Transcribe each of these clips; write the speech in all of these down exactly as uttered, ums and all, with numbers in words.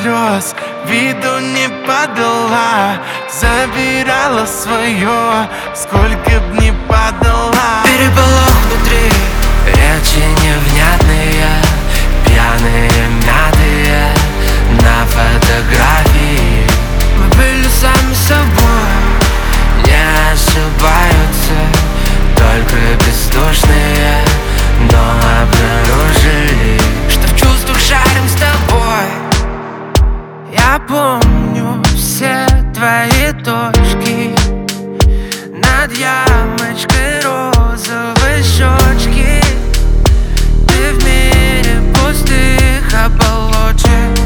слез, виду не подала. Забирала свое, сколько б не подала. Переполох внутри, речи невнятные, пьяные, мятые на фотографии. Мы были сами собой, не ошибаются только бездушные, но обнаружили, что в чувствах шарим с тобой. Я помню все твои точки над ямочкой розовой щечки. Ты в мире пустых оболочек,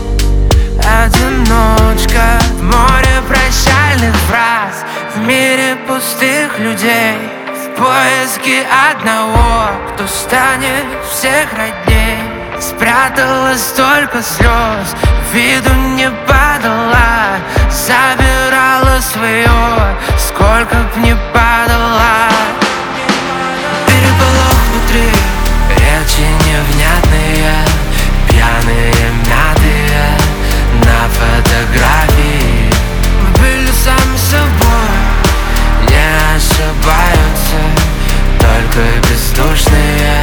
одиночка в море прощальных фраз, в мире пустых людей, в поиске одного, кто станет всех родней. Спрятала столько слез, виду не подала. Забирала свое, сколько б не подала. Переполох внутри, речи невнятные, пьяные, мятые на фотографии. Мы были сами собой, не ошибаются только бездушные,